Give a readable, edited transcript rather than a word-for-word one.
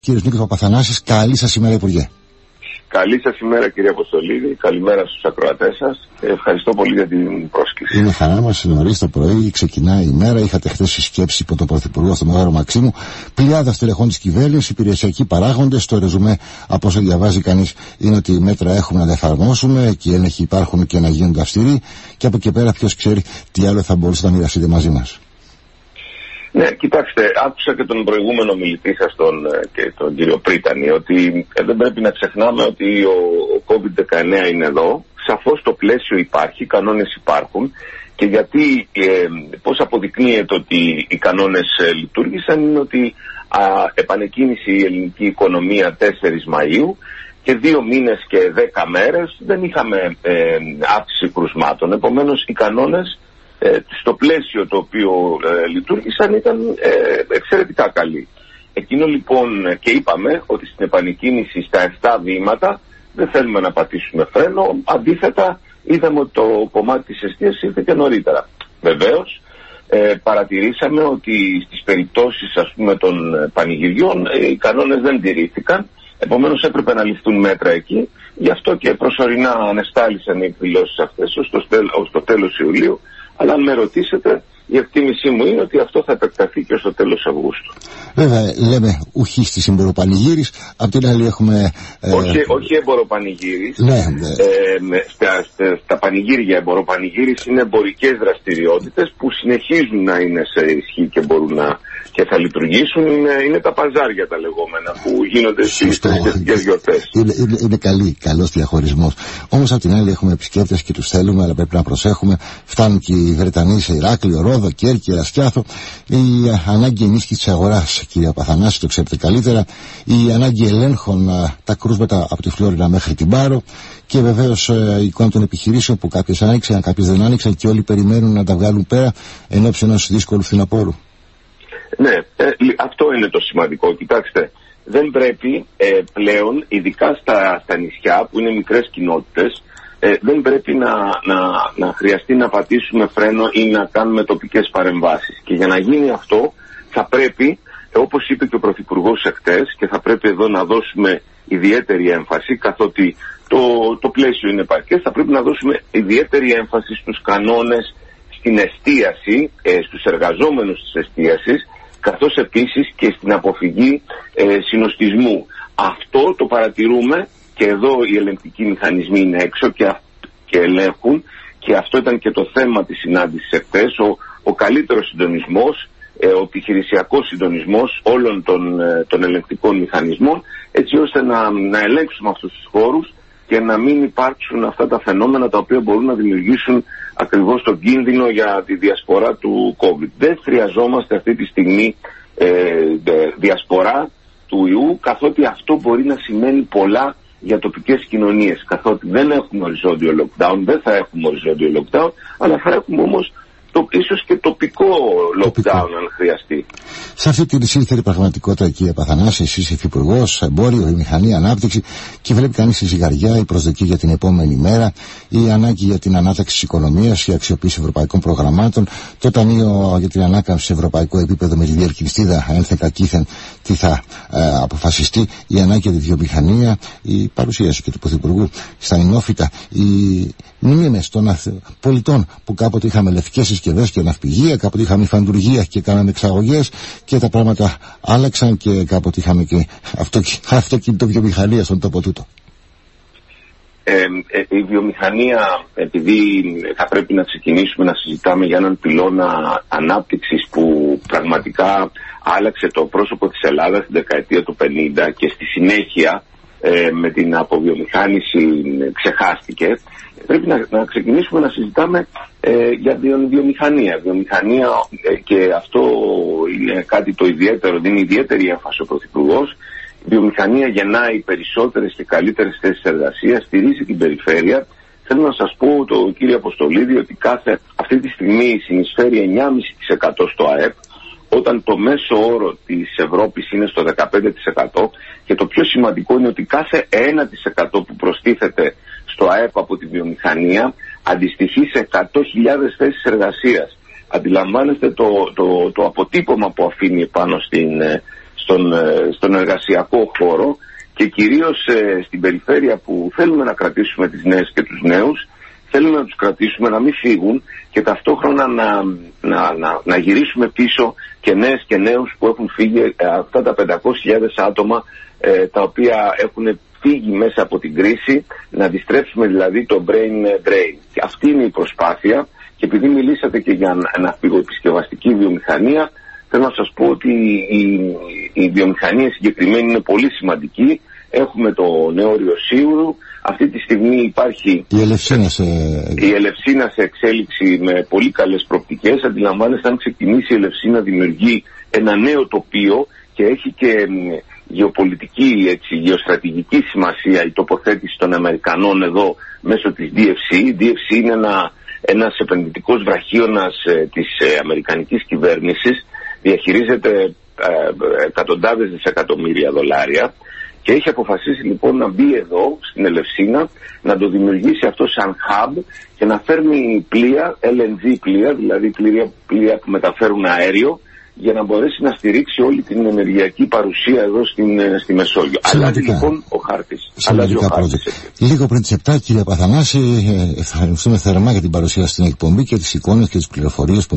Κύριος Νίκος Παπαθανάσης, καλή σας ημέρα, Υπουργέ. Καλή σας ημέρα, κύριε Αποστολίδη. Καλημέρα στους ακροατές σας. Ευχαριστώ πολύ για την πρόσκληση. Είναι χαρά μας, νωρίς το πρωί, ξεκινάει η μέρα. Είχατε χθες συσκέψη υπό τον Πρωθυπουργό στο Μεγάλο Μαξίμου. Πλειάδα στελεχών της κυβέρνησης, υπηρεσιακοί παράγοντες. Το ρεζουμέ, από όσο διαβάζει κανείς, είναι ότι μέτρα έχουμε να τα εφαρμόσουμε και οι έλεγχοι υπάρχουν και να γίνονται αυστηροί. Και από εκεί πέρα, ποιος ξέρει τι άλλο θα μπορούσατε να μοιραστείτε μαζί μας. Ναι, κοιτάξτε, άκουσα και τον προηγούμενο μιλητή σας, τον κύριο Πρίτανη, ότι δεν πρέπει να ξεχνάμε ότι ο COVID-19 είναι εδώ. Σαφώς το πλαίσιο υπάρχει, οι κανόνες υπάρχουν. Και γιατί, πώς αποδεικνύεται ότι οι κανόνες λειτουργήσαν, είναι ότι επανεκκίνησε η ελληνική οικονομία 4 Μαΐου και 2 μήνες και 10 μέρες δεν είχαμε αύξηση κρουσμάτων. Επομένως, οι κανόνες στο πλαίσιο το οποίο λειτουργήσαν ήταν εξαιρετικά καλοί. Εκείνο λοιπόν, και είπαμε ότι στην επανεκκίνηση στα 7 βήματα δεν θέλουμε να πατήσουμε φρένο. Αντίθετα, είδαμε ότι το κομμάτι της εστίασης ήρθε και νωρίτερα. Βεβαίως, παρατηρήσαμε ότι στις περιπτώσεις, ας πούμε, των πανηγυριών οι κανόνες δεν τηρήθηκαν. Επομένως έπρεπε να ληφθούν μέτρα εκεί. Γι' αυτό και προσωρινά ανεστάλησαν οι εκδηλώσεις αυτές ως το τέλος Ιουλίου. Αλλά αν με ρωτήσετε, η εκτίμησή μου είναι ότι αυτό θα επεκταθεί και στο τέλος Αυγούστου. Βέβαια, λέμε ουχής της εμποροπανηγύρης, απ' την άλλη έχουμε... Όχι εμποροπανηγύρης. Ναι. Στα πανηγύρια εμποροπανηγύρης είναι εμπορικές δραστηριότητες που συνεχίζουν να είναι σε ισχύ και μπορούν να... και θα λειτουργήσουν. Είναι τα παζάρια τα λεγόμενα που γίνονται στις θρησκευτικές γιορτές. Είναι καλός διαχωρισμός. Όμως απ' την άλλη έχουμε επισκέπτες και τους θέλουμε, αλλά πρέπει να προσέχουμε. Φτάνουν και οι Βρετανοί σε Ηράκλειο, Ρόδο, Κέρκυρα, Σκιάθο. Η ανάγκη ενίσχυσης της αγοράς, κύριε Παθανάση, το ξέρετε καλύτερα. Η ανάγκη ελέγχων, τα κρούσματα από τη Φλόρινα μέχρι την Πάρο. Και βεβαίως η εικόνα των επιχειρήσεων που κάποιες άνοιξαν, κάποιες δεν άνοιξαν και όλοι περιμένουν να τα βγάλουν πέρα ενώπιον ενός δύσκολου φθινοπόρου. Ναι, αυτό είναι το σημαντικό. Κοιτάξτε, δεν πρέπει πλέον, ειδικά στα νησιά που είναι μικρές κοινότητες, δεν πρέπει να χρειαστεί να πατήσουμε φρένο ή να κάνουμε τοπικές παρεμβάσεις. Και για να γίνει αυτό θα πρέπει, όπως είπε και ο Πρωθυπουργός εχθές, και θα πρέπει εδώ να δώσουμε ιδιαίτερη έμφαση, καθότι το πλαίσιο είναι επαρκές, θα πρέπει να δώσουμε ιδιαίτερη έμφαση στους κανόνες, στην εστίαση, στους εργαζόμενους της εστίασης, καθώς επίσης και στην αποφυγή συνοστισμού. Αυτό το παρατηρούμε και εδώ οι ελεγκτικοί μηχανισμοί είναι έξω και ελέγχουν, και αυτό ήταν και το θέμα της συνάντησης εχθές, ο καλύτερος συντονισμός, ο επιχειρησιακός συντονισμός όλων των ελεγκτικών μηχανισμών, έτσι ώστε να ελέγξουμε αυτούς τους χώρους και να μην υπάρξουν αυτά τα φαινόμενα τα οποία μπορούν να δημιουργήσουν ακριβώς τον κίνδυνο για τη διασπορά του COVID. Δεν χρειαζόμαστε αυτή τη στιγμή διασπορά του ιού, καθότι αυτό μπορεί να σημαίνει πολλά για τοπικές κοινωνίες. Καθότι δεν έχουμε οριζόντιο lockdown, δεν θα έχουμε οριζόντιο lockdown, αλλά θα έχουμε όμως ίσως και τοπικό lockdown αν χρειαστεί. Σε αυτή την σύνθετη πραγματικότητα, κύριε Παθανάση, εσείς υφυπουργός, εμπόριο, βιομηχανία, ανάπτυξη, και βλέπει κανείς τη ζυγαριά, η προσδοκία για την επόμενη μέρα, η ανάγκη για την ανάταξη της οικονομίας, η αξιοποίηση ευρωπαϊκών προγραμμάτων, το Ταμείο για την Ανάκαμψη σε ευρωπαϊκό επίπεδο με τη διελκυστίδα ένθεν κακήθεν τι θα αποφασιστεί, η ανάγκη για τη βιομηχανία, η παρουσίαση και του Πρωθυπουργού στα Ινόφυτα, οι μνήμες των πολιτών που κάποτε είχαμε λευκές συσκευές και ναυπηγεία, κάποτε είχαμε φαντουργία και κάναμε εξαγωγές, και τα πράγματα άλλαξαν και κάποτε είχαμε και αυτοκίνητο βιομηχανία στον τόπο τούτο. Η βιομηχανία, επειδή θα πρέπει να ξεκινήσουμε να συζητάμε για έναν πυλώνα ανάπτυξης που πραγματικά άλλαξε το πρόσωπο της Ελλάδας στην δεκαετία του 50 και στη συνέχεια με την αποβιομηχάνηση ξεχάστηκε, πρέπει να ξεκινήσουμε να συζητάμε για βιομηχανία. Βιομηχανία, και αυτό είναι κάτι το ιδιαίτερο, δίνει ιδιαίτερη έμφαση ο Πρωθυπουργός. Η βιομηχανία γεννάει περισσότερες και καλύτερες θέσεις εργασίας, στηρίζει την περιφέρεια. Θέλω να σας πω, κύριε Αποστολίδη, ότι αυτή τη στιγμή συνεισφέρει 9,5% στο ΑΕΠ, όταν το μέσο όρο της Ευρώπης είναι στο 15%, και το πιο σημαντικό είναι ότι κάθε 1% που προστίθεται στο ΑΕΠ από τη βιομηχανία αντιστοιχεί σε 100.000 θέσεις εργασίας. Αντιλαμβάνεστε το αποτύπωμα που αφήνει πάνω στον εργασιακό χώρο και κυρίως στην περιφέρεια που θέλουμε να κρατήσουμε τις νέες και τους νέους, θέλουμε να τους κρατήσουμε, να μην φύγουν και ταυτόχρονα να γυρίσουμε πίσω και νέες και νέους που έχουν φύγει, αυτά τα 500.000 άτομα τα οποία έχουν φύγει μέσα από την κρίση, να αντιστρέψουμε δηλαδή το brain drain. Και αυτή είναι η προσπάθεια και επειδή μιλήσατε και για ναυπηγοεπισκευαστική βιομηχανία, θέλω να σας πω ότι η βιομηχανία συγκεκριμένη είναι πολύ σημαντική. Έχουμε το νέο Ριοσίουρου. Αυτή τη στιγμή υπάρχει η Ελευσίνα σε εξέλιξη με πολύ καλές προοπτικές. Αντιλαμβάνεστε, αν ξεκινήσει η Ελευσίνα δημιουργεί ένα νέο τοπίο και έχει και γεωπολιτική, γεωστρατηγική σημασία η τοποθέτηση των Αμερικανών εδώ μέσω της DFC. Η DFC είναι ένας επενδυτικός βραχίωνας της αμερικανικής κυβέρνησης. Διαχειρίζεται εκατοντάδες δισεκατομμύρια δολάρια και έχει αποφασίσει λοιπόν να μπει εδώ στην Ελευσίνα, να το δημιουργήσει αυτό σαν hub και να φέρνει πλοία, LNG πλοία, δηλαδή πλοία που μεταφέρουν αέριο, για να μπορέσει να στηρίξει όλη την ενεργειακή παρουσία εδώ στη Μεσόγειο. Αλλάζει λοιπόν ο χάρτης. Λίγο πριν τις 7, κύριε Παθανάση, ευχαριστούμε θερμά για την παρουσία στην εκπομπή και τις εικόνες και τις πληροφορίες που